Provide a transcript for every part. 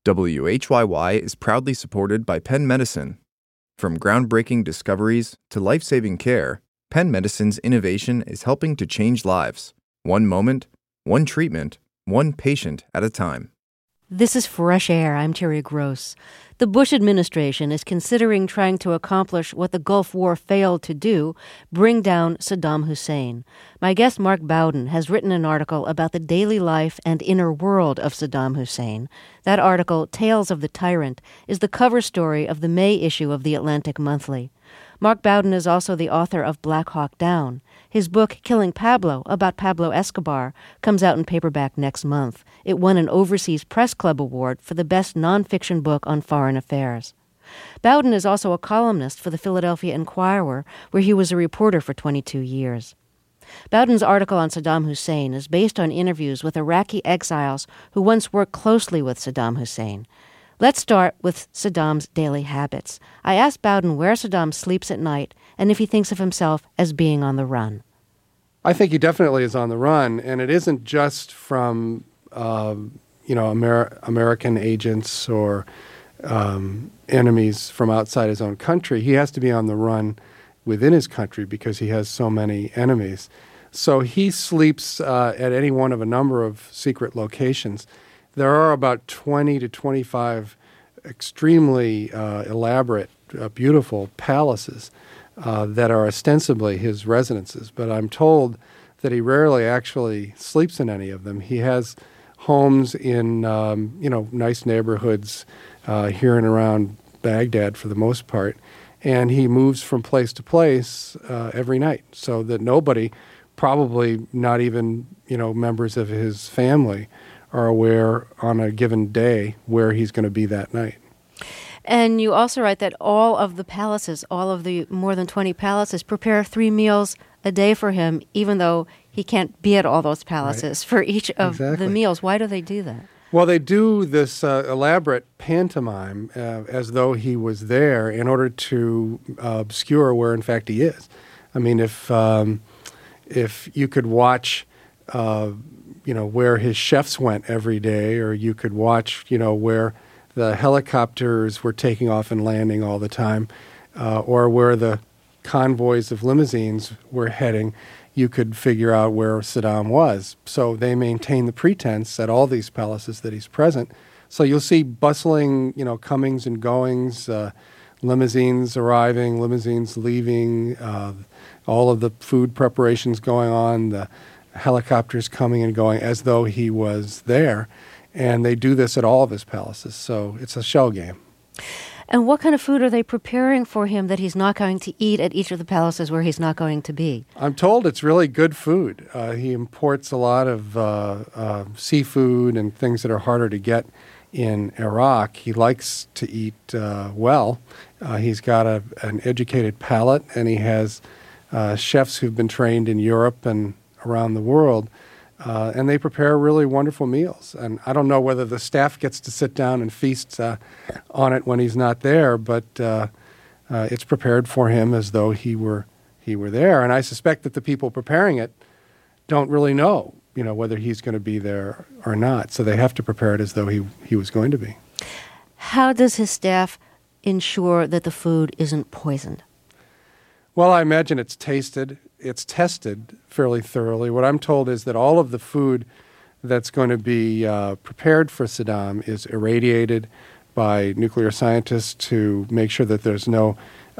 WHYY is proudly supported by Penn Medicine. From groundbreaking discoveries to life-saving care, Penn Medicine's innovation is helping to change lives. One moment, one treatment, one patient at a time. This is Fresh Air. I'm Terry Gross. The Bush administration is considering trying to accomplish what the Gulf War failed to do, bring down Saddam Hussein. My guest Mark Bowden has written an article about the daily life and inner world of Saddam Hussein. That article, Tales of the Tyrant, is the cover story of the May issue of the Atlantic Monthly. Mark Bowden is also the author of Black Hawk Down. His book, Killing Pablo, about Pablo Escobar, comes out in paperback next month. It won an Overseas Press Club Award for the best nonfiction book on foreign affairs. Bowden is also a columnist for the Philadelphia Inquirer, where he was a reporter for 22 years. Bowden's article on Saddam Hussein is based on interviews with Iraqi exiles who once worked closely with Saddam Hussein. Let's start with Saddam's daily habits. I asked Bowden where Saddam sleeps at night and if he thinks of himself as being on the run. I think he definitely is on the run, and it isn't just from, American agents or enemies from outside his own country. He has to be on the run within his country because he has so many enemies. So he sleeps at any one of a number of secret locations. There are about 20 to 25 extremely elaborate, beautiful palaces that are ostensibly his residences. But I'm told that he rarely actually sleeps in any of them. He has homes in, nice neighborhoods here and around Baghdad for the most part. And he moves from place to place every night so that nobody, probably not even, members of his family, are aware on a given day where he's going to be that night. And you also write that all of the palaces, all of the more than 20 palaces, prepare 3 meals a day for him, even though he can't be at all those palaces for each of the meals. Why do they do that? Well, they do this elaborate pantomime as though he was there in order to obscure where, in fact, he is. I mean, if you could watch where his chefs went every day, or you could watch, where the helicopters were taking off and landing all the time, or where the convoys of limousines were heading, you could figure out where Saddam was. So they maintain the pretense at all these palaces that he's present. So you'll see bustling, comings and goings, limousines arriving, limousines leaving, all of the food preparations going on, the helicopters coming and going as though he was there. And they do this at all of his palaces. So it's a shell game. And what kind of food are they preparing for him that he's not going to eat at each of the palaces where he's not going to be? I'm told it's really good food. He imports a lot of seafood and things that are harder to get in Iraq. He likes to eat well. He's got an educated palate, and he has chefs who've been trained in Europe and around the world. And they prepare really wonderful meals. And I don't know whether the staff gets to sit down and feast on it when he's not there, but it's prepared for him as though he were there. And I suspect that the people preparing it don't really know, whether he's going to be there or not. So they have to prepare it as though he was going to be. How does his staff ensure that the food isn't poisoned? Well, I imagine it's tested fairly thoroughly. What I'm told is that all of the food that's going to be prepared for Saddam is irradiated by nuclear scientists to make sure that there's no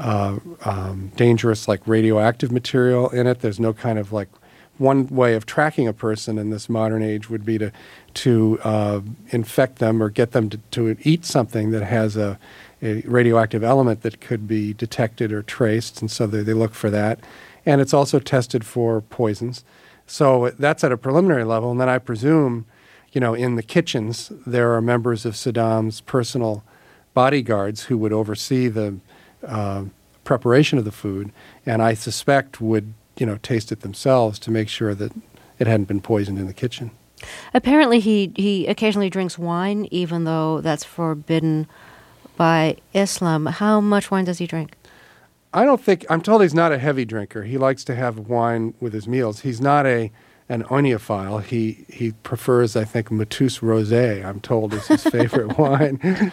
dangerous, radioactive material in it. There's no kind of one way of tracking a person in this modern age would be to infect them or get them to eat something that has a radioactive element that could be detected or traced, and so they look for that. And it's also tested for poisons. So that's at a preliminary level. And then I presume, in the kitchens, there are members of Saddam's personal bodyguards who would oversee the preparation of the food, and I suspect would, taste it themselves to make sure that it hadn't been poisoned in the kitchen. Apparently he occasionally drinks wine, even though that's forbidden by Islam. How much wine does he drink? I'm told he's not a heavy drinker. He likes to have wine with his meals. He's not a an oignophile. He prefers, I think, Matus Rosé, I'm told, is his favorite wine.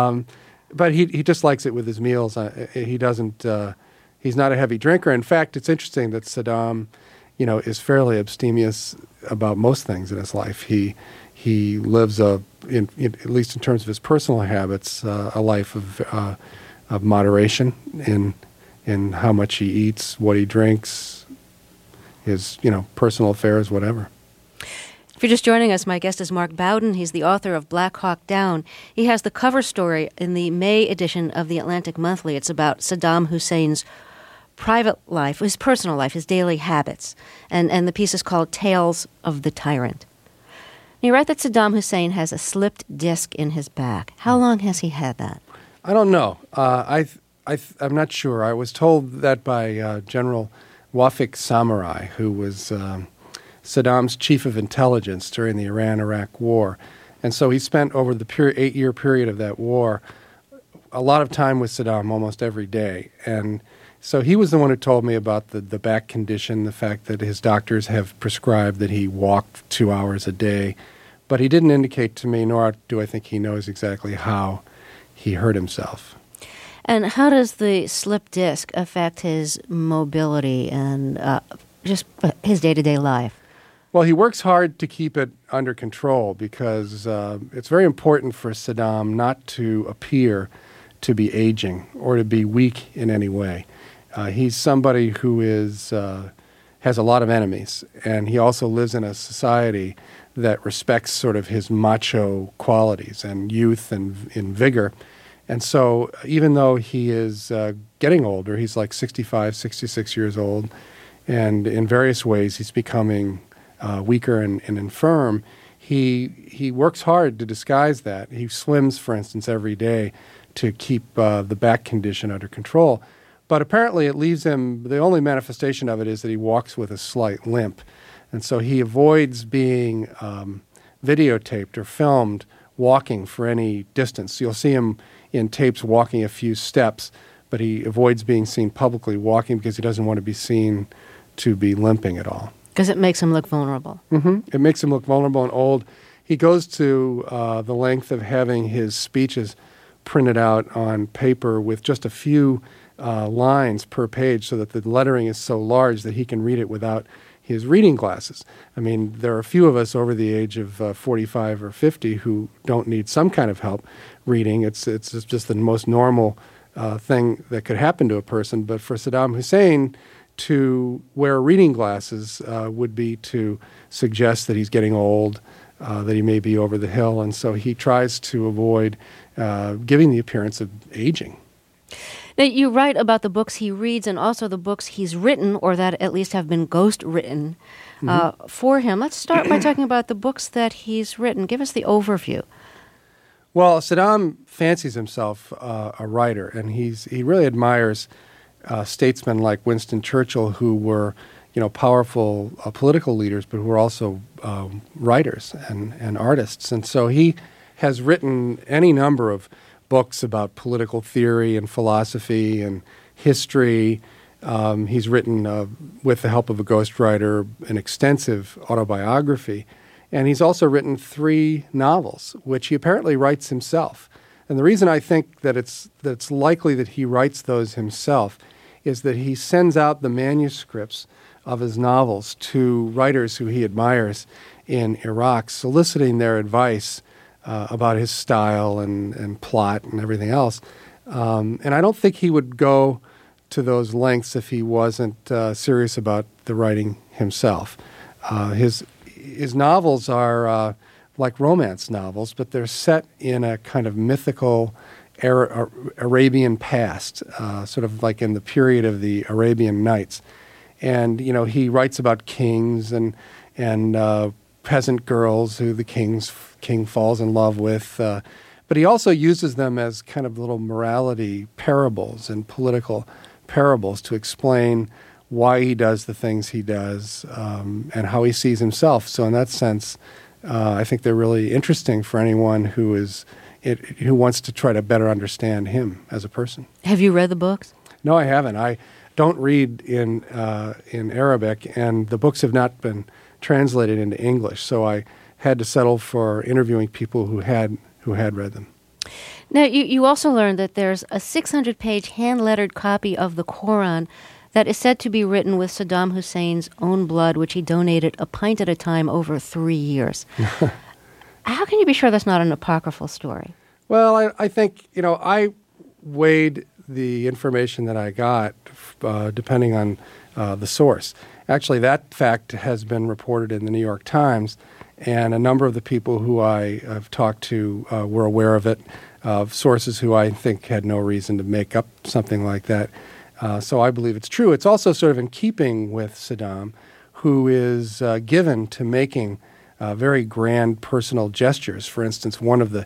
But he just likes it with his meals. He doesn't. He's not a heavy drinker. In fact, it's interesting that Saddam, is fairly abstemious about most things in his life. He lives at least in terms of his personal habits, a life of moderation in how much he eats, what he drinks, his personal affairs, whatever. If you're just joining us, my guest is Mark Bowden. He's the author of Black Hawk Down. He has the cover story in the May edition of the Atlantic Monthly. It's about Saddam Hussein's private life, his personal life, his daily habits. And the piece is called Tales of the Tyrant. You write that Saddam Hussein has a slipped disc in his back. How long has he had that? I don't know. I'm not sure. I was told that by General Wafik Samurai, who was Saddam's chief of intelligence during the Iran-Iraq War. And so he spent over the 8-year period of that war a lot of time with Saddam almost every day. And so he was the one who told me about the back condition, the fact that his doctors have prescribed that he walked 2 hours a day. But he didn't indicate to me, nor do I think he knows exactly how he hurt himself. And how does the slip disc affect his mobility and just his day-to-day life? Well, he works hard to keep it under control because it's very important for Saddam not to appear to be aging or to be weak in any way. He's somebody who has a lot of enemies, and he also lives in a society that respects sort of his macho qualities and youth and vigor. And so even though he is getting older, he's like 65, 66 years old, and in various ways he's becoming weaker and infirm, he works hard to disguise that. He swims, for instance, every day to keep the back condition under control. But apparently it leaves him, the only manifestation of it is that he walks with a slight limp. And so he avoids being videotaped or filmed walking for any distance. So you'll see him in tapes walking a few steps, but he avoids being seen publicly walking because he doesn't want to be seen to be limping at all. Because it makes him look vulnerable. Mm-hmm. It makes him look vulnerable and old. He goes to the length of having his speeches printed out on paper with just a few lines per page so that the lettering is so large that he can read it without his reading glasses. I mean, there are a few of us over the age of 45 or 50 who don't need some kind of help reading. It's just the most normal thing that could happen to a person. But for Saddam Hussein, to wear reading glasses would be to suggest that he's getting old, that he may be over the hill, and so he tries to avoid giving the appearance of aging. Now, you write about the books he reads and also the books he's written, or that at least have been ghost-written for him. Let's start by talking about the books that he's written. Give us the overview. Well, Saddam fancies himself a writer, and he really admires statesmen like Winston Churchill, who were powerful political leaders, but who were also writers and artists. And so he has written any number of books about political theory and philosophy and history. He's written, with the help of a ghostwriter, an extensive autobiography. And he's also written 3 novels, which he apparently writes himself. And the reason I think that it's likely that he writes those himself is that he sends out the manuscripts of his novels to writers who he admires in Iraq, soliciting their advice about his style and plot and everything else. And I don't think he would go to those lengths if he wasn't serious about the writing himself. His novels are like romance novels, but they're set in a kind of mythical Arabian past, sort of like in the period of the Arabian Nights. And, he writes about kings and peasant girls who the king falls in love with. But he also uses them as kind of little morality parables and political parables to explain why he does the things he does and how he sees himself. So in that sense, I think they're really interesting for anyone who wants to try to better understand him as a person. Have you read the books? No, I haven't. I don't read in Arabic, and the books have not been translated into English. So I had to settle for interviewing people who had read them. Now, you also learned that there's a 600-page hand-lettered copy of the Quran that is said to be written with Saddam Hussein's own blood, which he donated a pint at a time over 3 years. How can you be sure that's not an apocryphal story? Well, I think, I weighed the information that I got depending on the source. Actually, that fact has been reported in the New York Times, and a number of the people who I have talked to were aware of it, sources who I think had no reason to make up something like that. So I believe it's true. It's also sort of in keeping with Saddam, who is given to making very grand personal gestures. For instance, one of the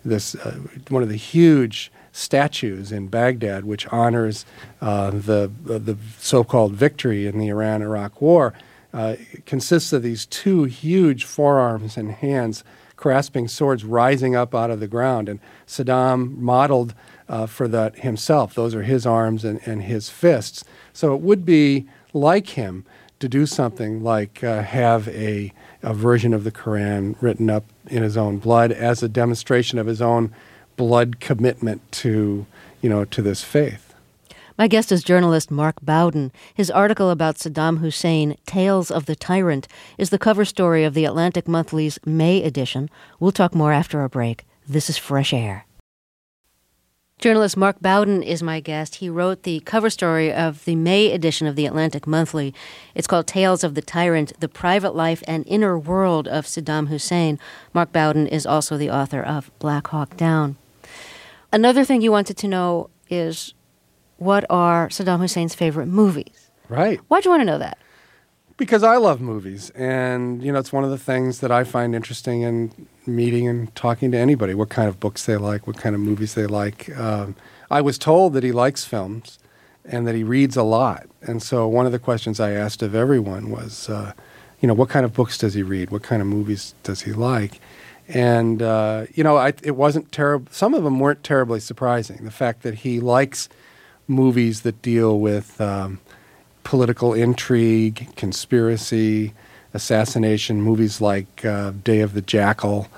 huge statues in Baghdad, which honors the so-called victory in the Iran-Iraq War, consists of these two huge forearms and hands grasping swords rising up out of the ground. And Saddam modeled for that himself. Those are his arms and his fists. So it would be like him to do something like have a version of the Quran written up in his own blood as a demonstration of his own blood commitment to this faith. My guest is journalist Mark Bowden. His article about Saddam Hussein, Tales of the Tyrant, is the cover story of the Atlantic Monthly's May edition. We'll talk more after a break. This is Fresh Air. Journalist Mark Bowden is my guest. He wrote the cover story of the May edition of the Atlantic Monthly. It's called Tales of the Tyrant, The Private Life and Inner World of Saddam Hussein. Mark Bowden is also the author of Black Hawk Down. Another thing you wanted to know is, what are Saddam Hussein's favorite movies? Right. Why'd you want to know that? Because I love movies, and it's one of the things that I find interesting in meeting and talking to anybody, what kind of books they like, what kind of movies they like. I was told that he likes films and that he reads a lot, and so one of the questions I asked of everyone was, what kind of books does he read? What kind of movies does he like? And, it wasn't terrible. Some of them weren't terribly surprising. The fact that he likes movies that deal with political intrigue, conspiracy, assassination, movies like Day of the Jackal.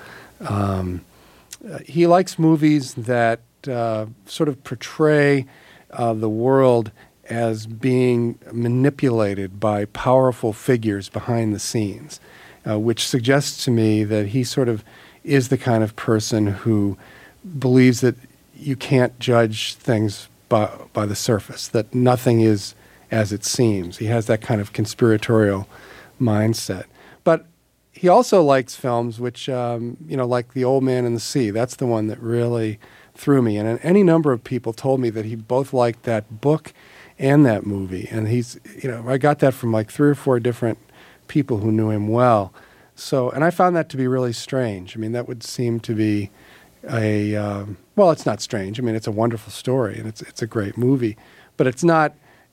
He likes movies that sort of portray the world as being manipulated by powerful figures behind the scenes, which suggests to me that he sort of is the kind of person who believes that you can't judge things by the surface, that nothing is as it seems. He has that kind of conspiratorial mindset. But he also likes films which, like The Old Man and the Sea. That's the one that really threw me. And any number of people told me that he both liked that book and that movie. And I got that from like 3 or 4 different people who knew him well. So, and I found that to be really strange. I mean, that would seem to be it's not strange. I mean, it's a wonderful story and it's a great movie, but it's not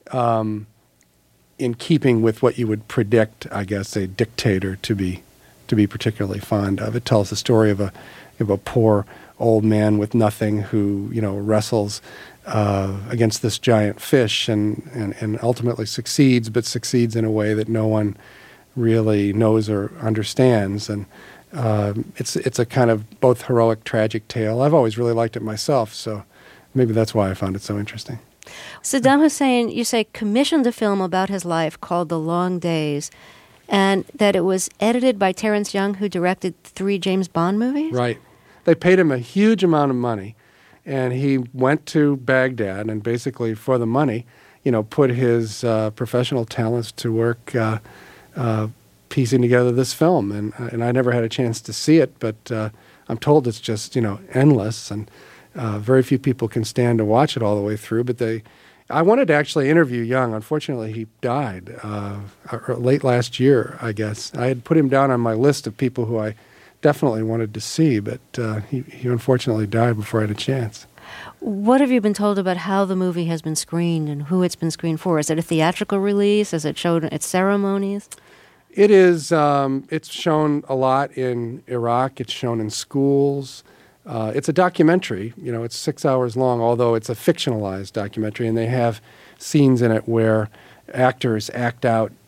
in keeping with what you would predict, I guess, a dictator to be particularly fond of. It tells the story of a poor old man with nothing who wrestles against this giant fish and ultimately succeeds, but succeeds in a way that no one really knows or understands. And it's a kind of both heroic, tragic tale. I've always really liked it myself, so maybe that's why I found it so interesting. Saddam Hussein, you say, commissioned a film about his life called The Long Days, and that it was edited by Terrence Young, who directed 3 James Bond movies? Right. They paid him a huge amount of money, and he went to Baghdad and basically, for the money, put his professional talents to work piecing together this film, and I never had a chance to see it, but I'm told it's just endless, and very few people can stand to watch it all the way through. But I wanted to actually interview Young. Unfortunately, he died late last year, I guess. I had put him down on my list of people who I definitely wanted to see, but he unfortunately died before I had a chance. What have you been told about how the movie has been screened and who it's been screened for? Is it a theatrical release? Is it shown at ceremonies? It is. It's shown a lot in Iraq. It's shown in schools. It's a documentary. It's 6 hours long, although it's a fictionalized documentary, and they have scenes in it where actors act out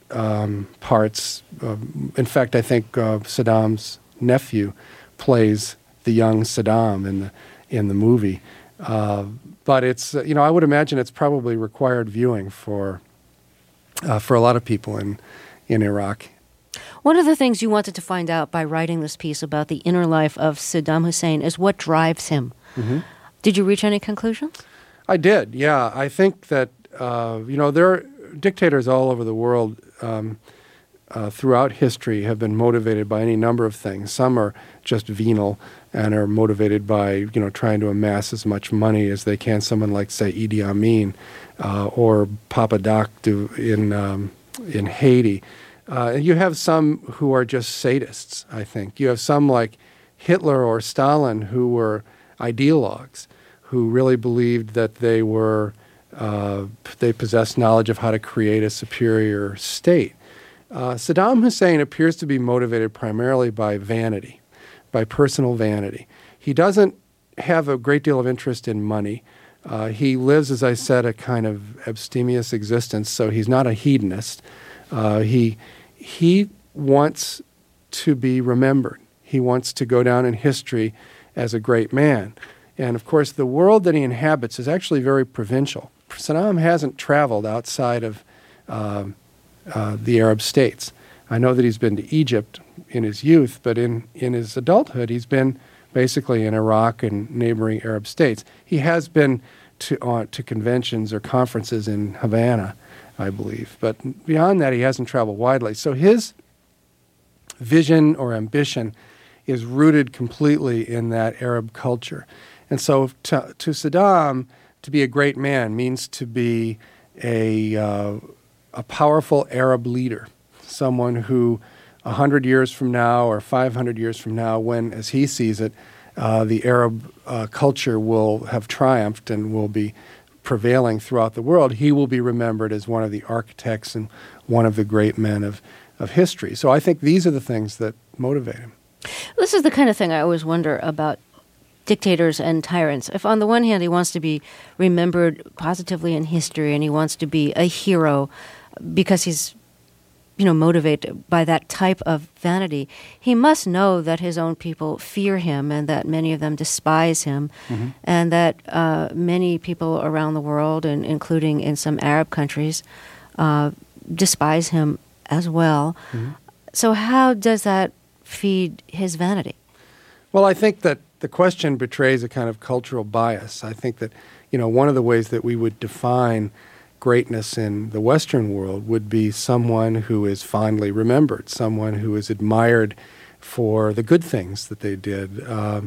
parts. In fact, I think Saddam's nephew plays the young Saddam in the movie. But it's I would imagine it's probably required viewing for a lot of people in Iraq. One of the things you wanted to find out by writing this piece about the inner life of Saddam Hussein is what drives him. Mm-hmm. Did you reach any conclusions? I did, yeah. I think that, there are dictators all over the world throughout history have been motivated by any number of things. Some are just venal and are motivated by, trying to amass as much money as they can. Someone like, say, Idi Amin or Papa Doc in Haiti. You have some who are just sadists, I think. You have some like Hitler or Stalin who were ideologues, who really believed that they possessed knowledge of how to create a superior state. Saddam Hussein appears to be motivated primarily by vanity, by personal vanity. He doesn't have a great deal of interest in money. He lives, as I said, a kind of abstemious existence, so he's not a hedonist. He wants to be remembered. He wants to go down in history as a great man. And, of course, the world that he inhabits is actually very provincial. Saddam hasn't traveled outside of the Arab states. I know that he's been to Egypt in his youth, but in his adulthood, he's been basically in Iraq and neighboring Arab states. He has been to conventions or conferences in Havana, I believe. But beyond that, he hasn't traveled widely. So his vision or ambition is rooted completely in that Arab culture. And so to Saddam, to be a great man means to be a powerful Arab leader, someone who 100 years from now or 500 years from now, when, as he sees it, the Arab culture will have triumphed and will be prevailing throughout the world, he will be remembered as one of the architects and one of the great men of history. So I think these are the things that motivate him. This is the kind of thing I always wonder about dictators and tyrants. If on the one hand he wants to be remembered positively in history and he wants to be a hero because he's motivated by that type of vanity, he must know that his own people fear him and that many of them despise him, mm-hmm. and that many people around the world, and including in some Arab countries, despise him as well. Mm-hmm. So how does that feed his vanity? Well, I think that the question betrays a kind of cultural bias. I think that, one of the ways that we would define greatness in the Western world would be someone who is fondly remembered, someone who is admired for the good things that they did,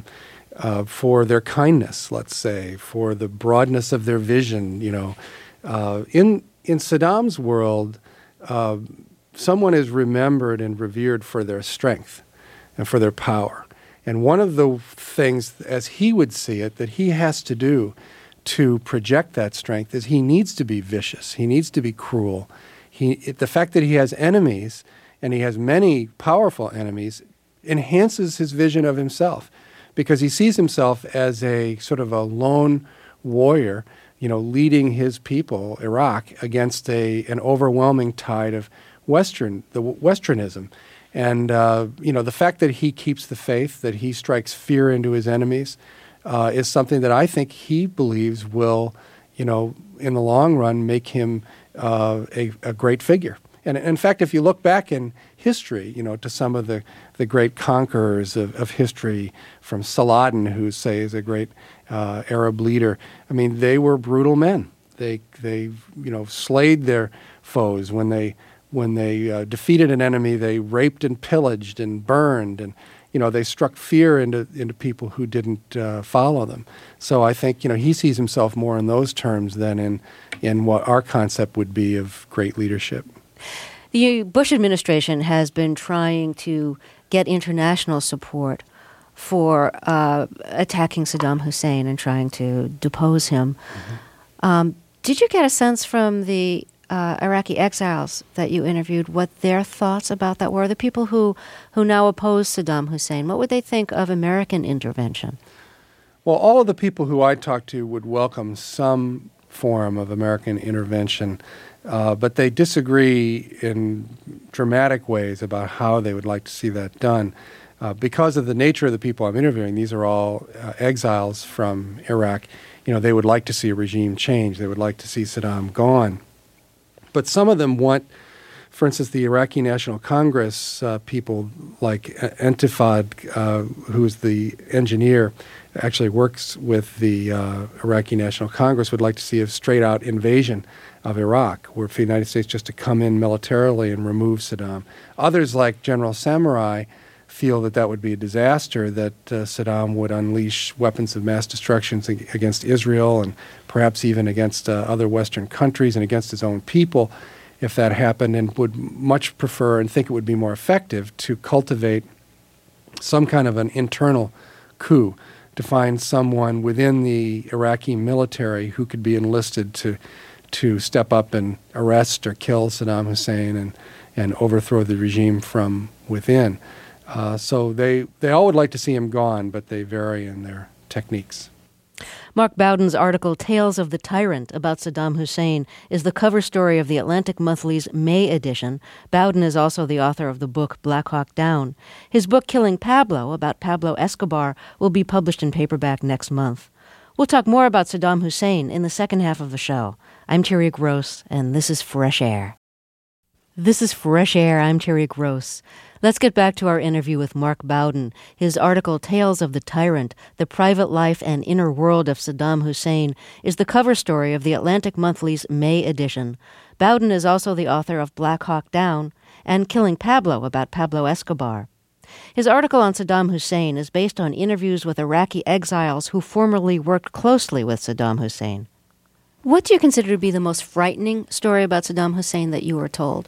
for their kindness, let's say, for the broadness of their vision. In Saddam's world, someone is remembered and revered for their strength and for their power. And one of the things, as he would see it, that he has to do to project that strength is he needs to be vicious. He needs to be cruel. The fact that he has enemies, and he has many powerful enemies, enhances his vision of himself, because he sees himself as a sort of a lone warrior, leading his people, Iraq, against an overwhelming tide of Westernism. And, the fact that he keeps the faith, that he strikes fear into his enemies, is something that I think he believes will, in the long run, make him a great figure. And in fact, if you look back in history, to some of the great conquerors of history, from Saladin, who, say, is a great Arab leader, I mean, they were brutal men. They slayed their foes. When they defeated an enemy, they raped and pillaged and burned, and they struck fear into people who didn't follow them. So I think he sees himself more in those terms than in what our concept would be of great leadership. The Bush administration has been trying to get international support for attacking Saddam Hussein and trying to depose him. Mm-hmm. Did you get a sense from the Iraqi exiles that you interviewed what their thoughts about that were? The people who now oppose Saddam Hussein, what would they think of American intervention? Well, all of the people who I talked to would welcome some form of American intervention. But they disagree in dramatic ways about how they would like to see that done. Because of the nature of the people I'm interviewing, these are all exiles from Iraq. They would like to see a regime change. They would like to see Saddam gone. But some of them want, for instance, the Iraqi National Congress people like Intifad, who's the engineer, actually works with the Iraqi National Congress, would like to see a straight-out invasion of Iraq, where for the United States just to come in militarily and remove Saddam. Others, like General Samurai, feel that would be a disaster, that Saddam would unleash weapons of mass destruction against Israel and perhaps even against other Western countries and against his own people if that happened, and would much prefer and think it would be more effective to cultivate some kind of an internal coup, to find someone within the Iraqi military who could be enlisted to step up and arrest or kill Saddam Hussein and overthrow the regime from within. So they all would like to see him gone, but they vary in their techniques. Mark Bowden's article, Tales of the Tyrant, about Saddam Hussein, is the cover story of the Atlantic Monthly's May edition. Bowden is also the author of the book Black Hawk Down. His book, Killing Pablo, about Pablo Escobar, will be published in paperback next month. We'll talk more about Saddam Hussein in the second half of the show. I'm Terry Gross, and this is Fresh Air. This is Fresh Air. I'm Terry Gross. Let's get back to our interview with Mark Bowden. His article, Tales of the Tyrant, The Private Life and Inner World of Saddam Hussein, is the cover story of the Atlantic Monthly's May edition. Bowden is also the author of Black Hawk Down and Killing Pablo, about Pablo Escobar. His article on Saddam Hussein is based on interviews with Iraqi exiles who formerly worked closely with Saddam Hussein. What do you consider to be the most frightening story about Saddam Hussein that you were told?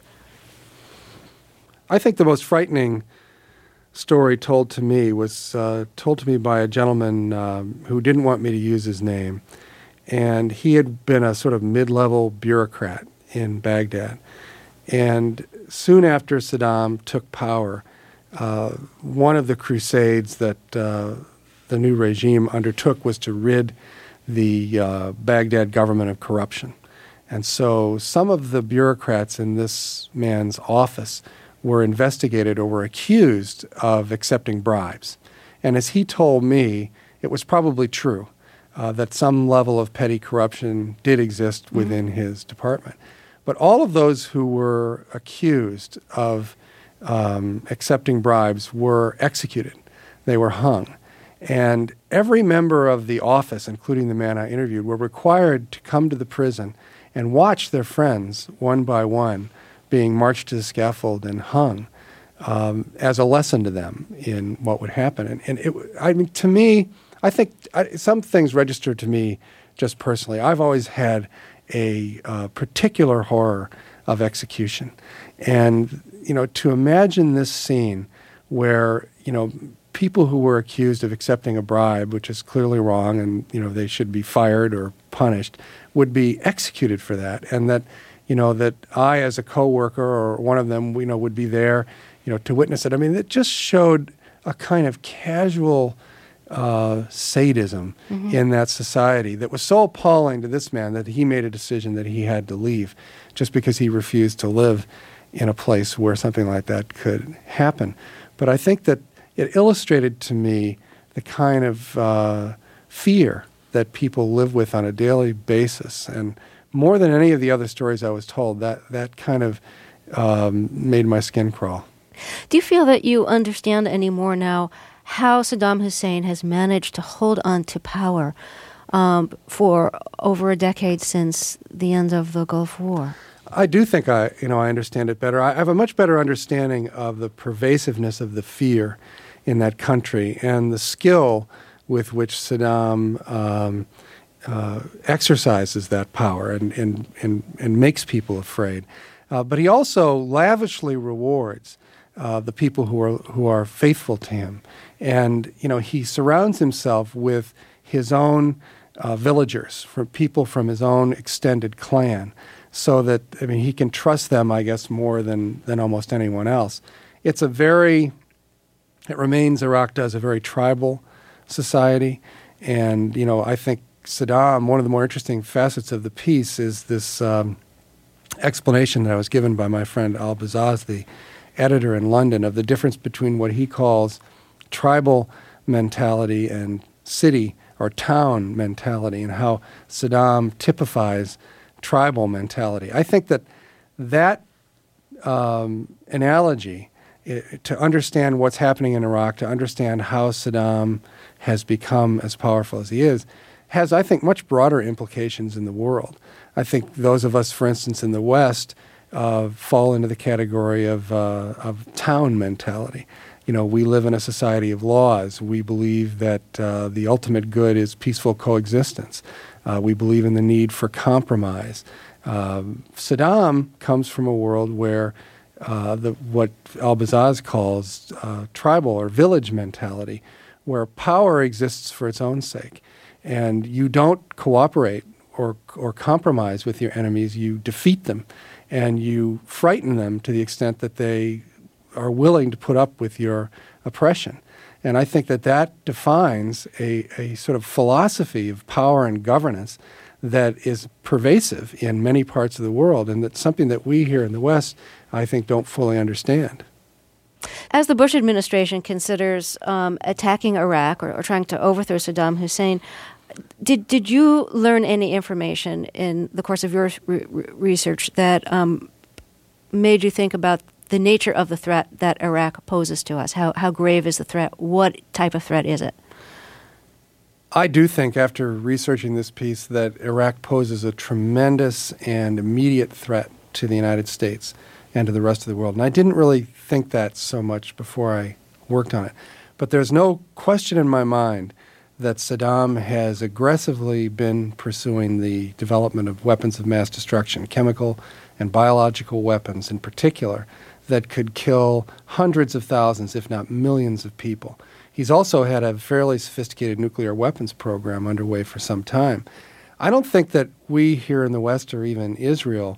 I think the most frightening story told to me was told to me by a gentleman who didn't want me to use his name. And he had been a sort of mid-level bureaucrat in Baghdad. And soon after Saddam took power, one of the crusades that the new regime undertook was to rid the Baghdad government of corruption. And so some of the bureaucrats in this man's office were investigated or were accused of accepting bribes. And as he told me, it was probably true that some level of petty corruption did exist within his department. But all of those who were accused of accepting bribes were executed. They were hung. And every member of the office, including the man I interviewed, were required to come to the prison and watch their friends, one by one, being marched to the scaffold and hung as a lesson to them in what would happen. And to me, I think some things register to me just personally. I've always had a particular horror of execution. And, to imagine this scene where, people who were accused of accepting a bribe, which is clearly wrong and, they should be fired or punished, would be executed for that. And that, that I, as a coworker or one of them, would be there, to witness it. I mean, it just showed a kind of casual sadism in that society that was so appalling to this man that he made a decision that he had to leave just because he refused to live in a place where something like that could happen. But I think that it illustrated to me the kind of fear that people live with on a daily basis. And more than any of the other stories I was told, that kind of made my skin crawl. Do you feel that you understand any more now how Saddam Hussein has managed to hold on to power for over a decade since the end of the Gulf War? I do think I understand it better. I have a much better understanding of the pervasiveness of the fear in that country and the skill with which Saddam exercises that power and makes people afraid. But he also lavishly rewards the people who are faithful to him. And, he surrounds himself with his own villagers, from people from his own extended clan, so that, he can trust them, I guess, more than almost anyone else. It remains, Iraq does, a very tribal society. And, I think Saddam, one of the more interesting facets of the piece is this explanation that I was given by my friend Al-Bazaz, the editor in London, of the difference between what he calls tribal mentality and city or town mentality, and how Saddam typifies tribal mentality. I think that analogy, to understand what's happening in Iraq, to understand how Saddam has become as powerful as he is, has, I think, much broader implications in the world. I think those of us, for instance, in the West, fall into the category of town mentality. We live in a society of laws. We believe that the ultimate good is peaceful coexistence. We believe in the need for compromise. Saddam comes from a world where what Al-Bazaz calls tribal or village mentality, where power exists for its own sake. And you don't cooperate or compromise with your enemies. You defeat them, and you frighten them to the extent that they are willing to put up with your oppression. And I think that defines a sort of philosophy of power and governance that is pervasive in many parts of the world, and that's something that we here in the West, I think, don't fully understand. As the Bush administration considers attacking Iraq or trying to overthrow Saddam Hussein, did you learn any information in the course of your research that made you think about the nature of the threat that Iraq poses to us? How grave is the threat? What type of threat is it? I do think, after researching this piece, that Iraq poses a tremendous and immediate threat to the United States and to the rest of the world. And I didn't really think that so much before I worked on it. But there's no question in my mind that Saddam has aggressively been pursuing the development of weapons of mass destruction, chemical and biological weapons in particular, that could kill hundreds of thousands, if not millions of people. He's also had a fairly sophisticated nuclear weapons program underway for some time. I don't think that we here in the West, or even Israel,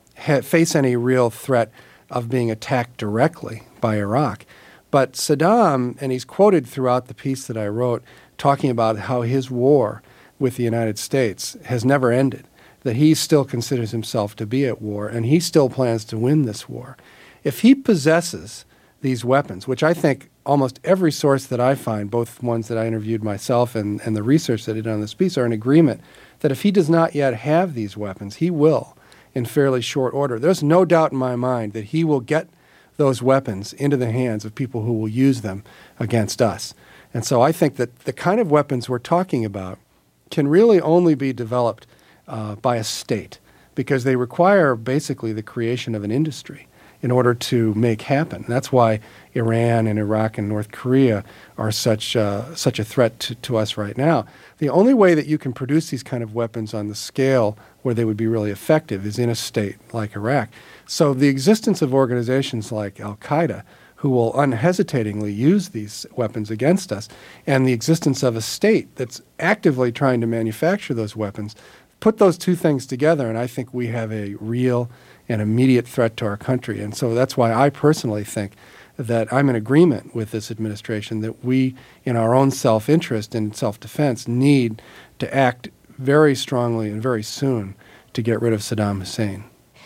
face any real threat of being attacked directly by Iraq. But Saddam, and he's quoted throughout the piece that I wrote, talking about how his war with the United States has never ended, that he still considers himself to be at war, and he still plans to win this war. If he possesses these weapons, which I think almost every source that I find, both ones that I interviewed myself and the research that I did on this piece, are in agreement that if he does not yet have these weapons, he will in fairly short order. There's no doubt in my mind that he will get those weapons into the hands of people who will use them against us. And so I think that the kind of weapons we're talking about can really only be developed by a state, because they require basically the creation of an industry in order to make happen. That's why Iran and Iraq and North Korea are such a threat to us right now. The only way that you can produce these kind of weapons on the scale where they would be really effective is in a state like Iraq. So the existence of organizations like Al-Qaeda, who will unhesitatingly use these weapons against us, and the existence of a state that's actively trying to manufacture those weapons, put those two things together, and I think we have a real and immediate threat to our country. And so that's why I personally think that I'm in agreement with this administration that we, in our own self-interest and self-defense, need to act very strongly and very soon to get rid of Saddam Hussein.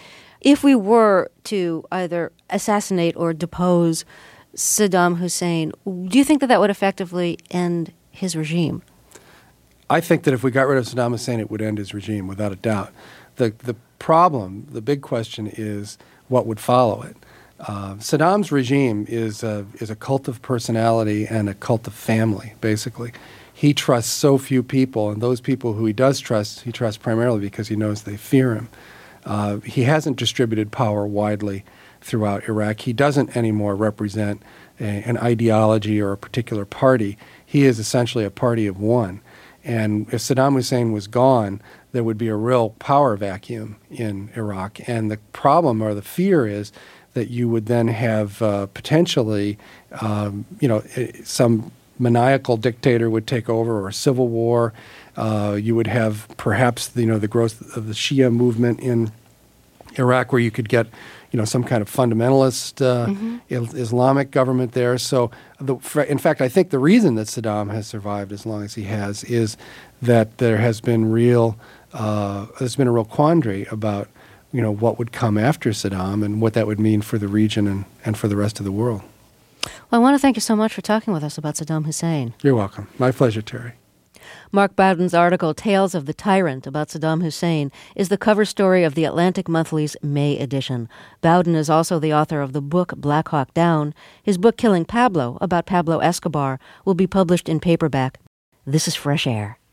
If we were to either assassinate or depose Saddam Hussein, do you think that would effectively end his regime? I think that if we got rid of Saddam Hussein, it would end his regime, without a doubt. The problem, the big question, is what would follow it. Saddam's regime is a cult of personality and a cult of family, basically. He trusts so few people, and those people who he does trust, he trusts primarily because he knows they fear him. He hasn't distributed power widely throughout Iraq. He doesn't anymore represent an ideology or a particular party. He is essentially a party of one. And if Saddam Hussein was gone, there would be a real power vacuum in Iraq. And the problem, or the fear, is that you would then have potentially, some maniacal dictator would take over, or a civil war. You would have perhaps the growth of the Shia movement in Iraq, where you could get some kind of fundamentalist Islamic government there. So, in fact, I think the reason that Saddam has survived as long as he has is that there has been there's been a real quandary about, what would come after Saddam and what that would mean for the region and for the rest of the world. Well, I want to thank you so much for talking with us about Saddam Hussein. You're welcome. My pleasure, Terry. Mark Bowden's article, Tales of the Tyrant, about Saddam Hussein, is the cover story of the Atlantic Monthly's May edition. Bowden is also the author of the book Black Hawk Down. His book Killing Pablo, about Pablo Escobar, will be published in paperback. This is Fresh Air.